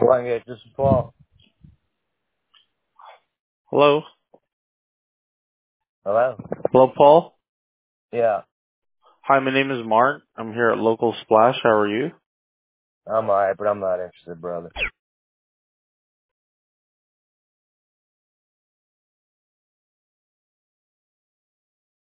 Blanket, this is Paul. Hello? Hello? Hello, Paul? Yeah, Hi, my name is Mark. I'm here at Local Splash. How are you? I'm alright, but I'm not interested, brother.